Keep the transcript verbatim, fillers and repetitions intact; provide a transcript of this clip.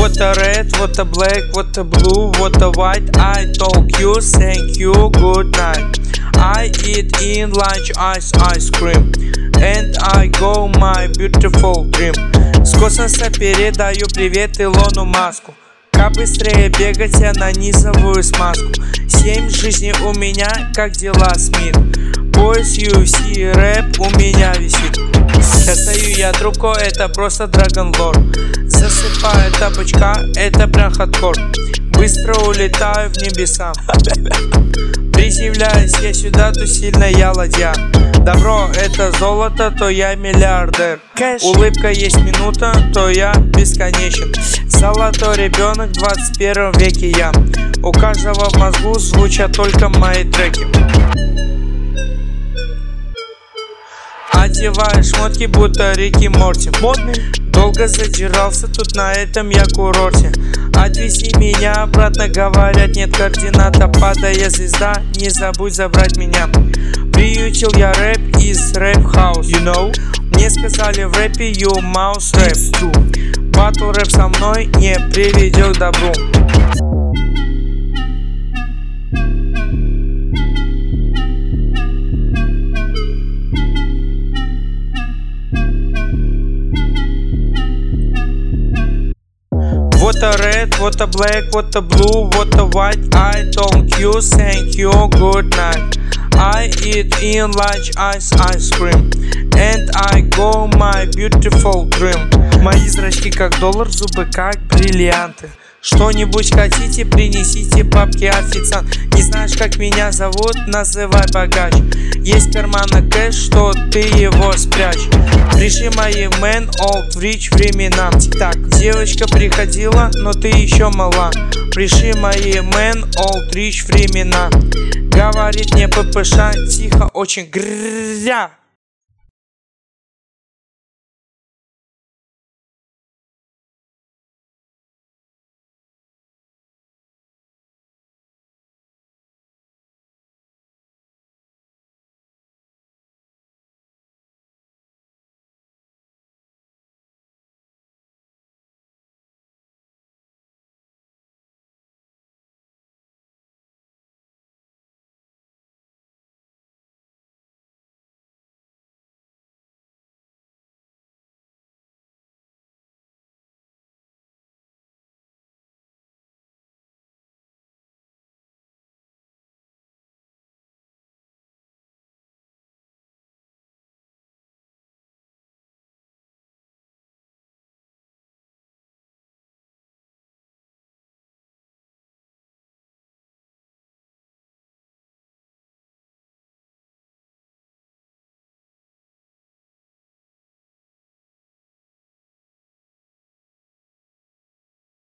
What a red, what a black, what a blue, what a white. I talk you, thank you, good night. I eat in lunch ice ice cream, and I go my beautiful dream. С космоса передаю привет Илону Маску. Как быстрее бегать, я нанизываю смазку. Семь жизней у меня, как дела, Смит? Пояс ю эф си, рэп у меня висит. Достаю я трубку, это просто Dragon Lord. Засыпаю тапочка, это прям хардкор. Быстро улетаю в небеса. Приземляюсь я сюда, то сильно я ладья. Добро это золото, то я миллиардер. Кэш. Улыбка есть минута, то я бесконечен. Золотой ребенок в двадцать первом веке я. У каждого в мозгу звучат только мои треки. Одеваю шмотки, будто Рики Морти. Модный. Долго задирался тут на этом я курорте. Отвези меня обратно, говорят нет координата. Падая звезда, не забудь забрать меня. Приютил я рэп из рэп-хаус, you know? Мне сказали в рэпе you mouse рэп. Батл рэп со мной не приведет к добру. What a red, what a black, what a blue, what a white. I talk you, thank you, good night. I eat in lunch ice ice cream, and I go my beautiful dream. Мои зрачки как доллар, зубы как бриллианты. Что-нибудь хотите, принесите, бабки, официант. Не знаешь, как меня зовут, называй богач. Есть кармана кэш, что ты его спрячь. Пришли мои man, old rich времена. Так, девочка приходила, но ты еще мала. Пришли мои man, old rich времена. Говорит мне ППШ, тихо, очень гря.